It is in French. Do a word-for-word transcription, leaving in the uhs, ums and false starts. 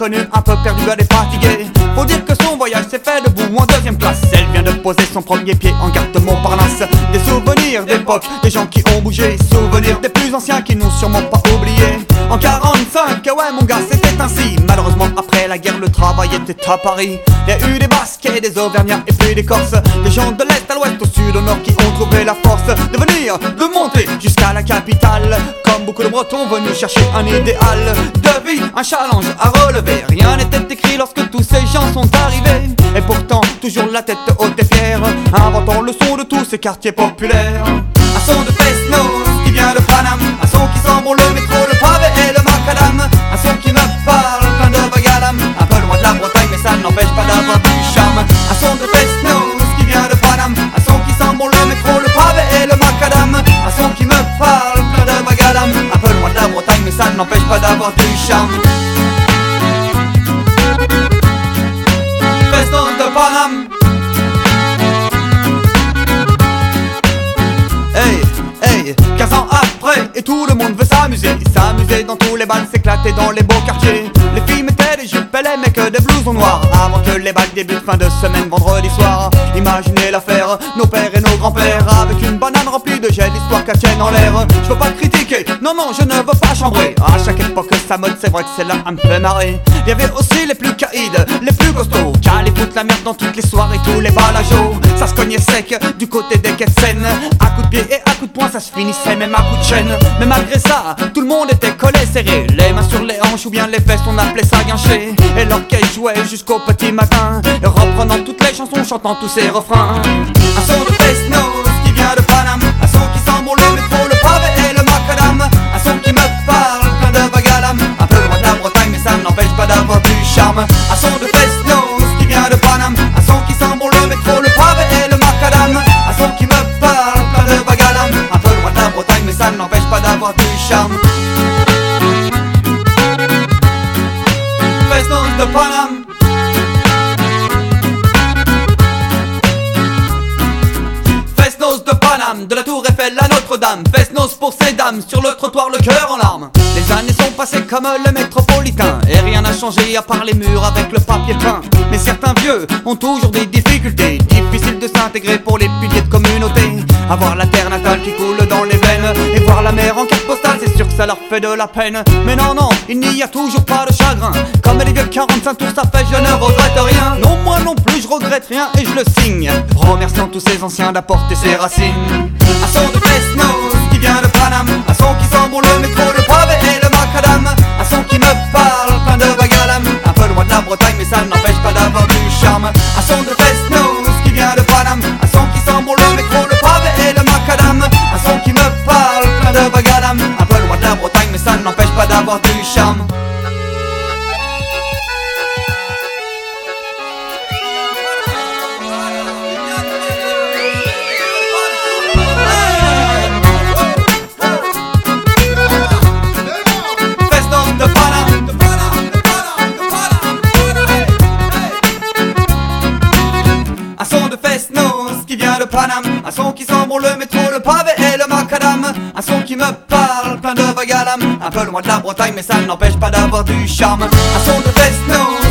l'inconnu, un peu perdu, elle est fatiguée. Faut dire que son voyage s'est fait debout en deuxième classe. Elle vient de poser son premier pied en gare de Montparnasse. Des souvenirs d'époque, des gens qui ont bougé. Souvenirs des plus anciens qui n'ont sûrement pas oublié. En quarante-cinq, ouais mon gars, c'était ainsi. Malheureusement après la guerre, le travail était à Paris. Il y a eu des Basques et des Auvergnats et puis des Corses. Des gens de l'Est à l'Ouest, au Sud, au Nord qui ont trouvé la force de venir, de monter jusqu'à la capitale. Comme beaucoup de Bretons venus chercher un idéal de vie, un challenge à relever. Rien n'était écrit lorsque tous ces gens sont arrivés. Et pourtant, toujours la tête haute et fière, inventant le son de tous ces quartiers populaires. Un son de Fesnos qui vient de Paname, un son qui sent bon le métro, le pavé et le macadam. Un son qui me parle, plein de vague à l'âme. Un peu loin de la Bretagne mais ça n'empêche pas d'avoir du charme. Un son de Fesnos qui vient de Paname, un son qui sent bon le métro, le pavé et le macadam. Un son qui me parle, plein de vague à l'âme. Un peu loin de la Bretagne mais ça n'empêche pas d'avoir du charme. Fesnos de Paname. Hey, hey, quinze ans après et tout le monde veut s'amuser. S'amuser dans tous les bals, s'éclater dans les beaux quartiers. Les filles mettaient des jupes et les mecs des blousons noirs. Avant que les balles débutent fin de semaine, vendredi soir. Imaginez l'affaire, nos pères et nos grands-pères avec une banane remplie de gel, histoire qu'elle tienne en l'air. Je veux pas critiquer, non non je ne veux pas chambrer. À chaque époque sa mode, c'est vrai que c'est là un peu marré. Il y avait aussi les plus caïds, les plus costauds, qui allaient foutre la merde dans toutes les soirées, tous les balageaux. Ça se cognait sec du côté des quais de Seine. À coups de pied et à coups de poing ça se finissait même à coups de chaîne. Mais malgré ça, tout le monde était collé serré, les mains sur les hanches ou bien les fesses, on appelait ça guincher. Et l'orchestre jouait jusqu'au petit matin, reprenant toutes les chansons, chantant tous ses refrains. Un son de Fesnos qui vient de Paname, un son qui sent bon le métro, le pavé et le macadam. Un son qui me parle, plein de vague à l'âme. Un peu loin de la Bretagne mais ça n'empêche pas d'avoir du charme. Un son de Fesnos qui vient de Paname, un son qui sent bon le métro, le pavé et le macadam. Un son qui me parle, plein de vague à l'âme. Un peu loin de la Bretagne mais ça n'empêche pas d'avoir du charme. Fesnos de Paname. Fesnos de Paname, de la Tour Eiffel à Notre-Dame. Fesnos pour ces dames, sur le trottoir le cœur en larmes. Les années sont passées comme le métropolitain, et rien n'a changé à part les murs avec le papier peint. Mais certains vieux ont toujours des difficultés, difficile de s'intégrer pour les piliers de communauté. Avoir la terre natale qui coule dans les veines, et voir la mer en carte postale, c'est sûr que ça leur fait de la peine. Mais non non, il n'y a toujours pas de chagrin. Comme les vieux quarante-cinq tours ça fait, je ne regrette rien. Non moi non plus je regrette rien et je le signe, remerciant tous ces anciens d'apporter ses racines. Un son de Fesnos qui vient de Paname, un son qui sent bon le métro, le pavé et le macadam. Un son qui me parle, plein de vague à l'âme. Un peu loin de la Bretagne mais ça n'empêche pas d'avoir du charme. Un son de Fesnos qui vient de Paname, un son qui sent bon le métro, le pavé et le macadam. Un son qui me parle, plein de vague à l'âme. Un peu loin de la Bretagne mais ça n'empêche pas d'avoir du charme. Un son de Fesnos qui vient de Paname, un son qui sent bon le métro, le pavé et le macadam. Un son qui me parle, plein de vague à l'âme. Un peu loin de la Bretagne mais ça n'empêche pas d'avoir du charme. Un son de Fesnos